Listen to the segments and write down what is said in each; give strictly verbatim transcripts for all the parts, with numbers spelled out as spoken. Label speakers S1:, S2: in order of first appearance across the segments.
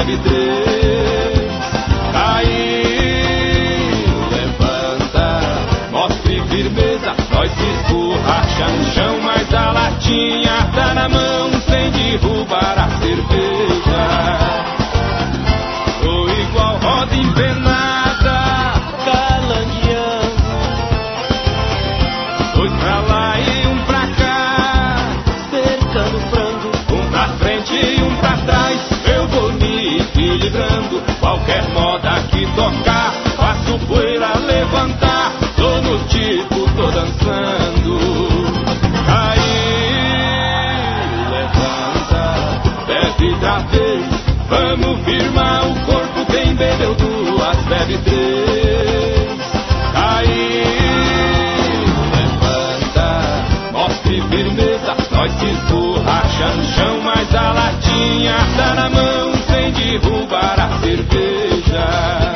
S1: bebe três. Caiu, levanta, mostre firmeza, nós se esborracha no chão, mas a latinha tá na mão sem derrubar a cerveja. Tô igual roda empenada,
S2: calangueando,
S1: dois pra lá e um pra cá,
S2: cercando frango,
S1: um pra frente e um pra trás. Eu vou me equilibrando, qualquer moda que tocar, faço poeira levantar, tô no tipo, tô dançando. Caiu, levanta, bebe outra vez, vamos firmar o corpo, quem bebeu duas bebe três. Caiu, levanta, mostre firmeza, nós se esborracha no chão, mas a latinha tá na mão sem derrubar a cerveja.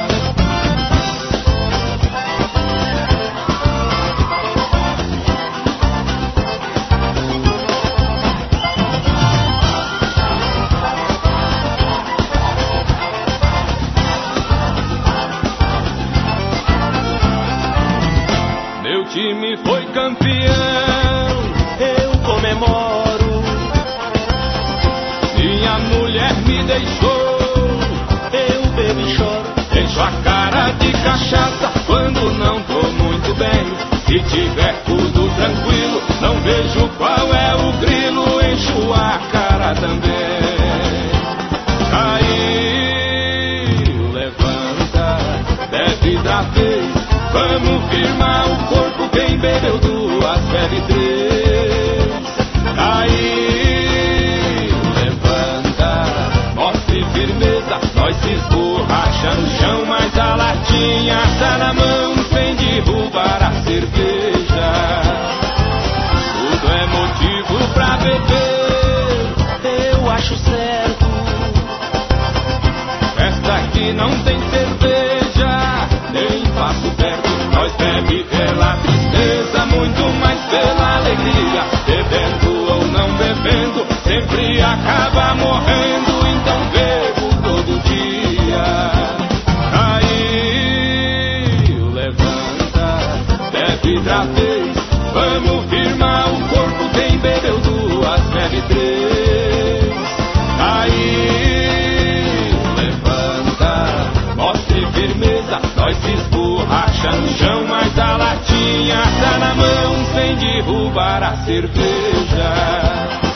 S1: Meu time foi campeão,
S2: eu comemoro.
S1: minha mulher me deixou,
S2: Eu bebo e choro,
S1: encho a cara de cachaça quando não tô muito bem. Se tiver tudo tranquilo, não vejo qual é o grilo, encho a cara também. Caiu, levanta, bebe da vez, vamos firmar o corpo, quem bebeu duas bebe três. Caiu, levanta, mostre firmeza, nós se esborracha no chão, mas a latinha tá na mão sem derrubar a cerveja. Tudo é motivo pra beber,
S2: eu acho certo.
S1: festa que não tem cerveja, nem passo perto. Nós bebe pela tristeza, muito mais pela alegria. Bebendo ou não bebendo, sempre acaba morrendo, então bebo todo dia. Caiu, levanta, bebe outra vez, vamos firmar o corpo, quem bebeu duas bebe três. Caiu, levanta, mostre firmeza, nós se esborracha no chão, mas a latinha tá na mão sem derrubar a cerveja.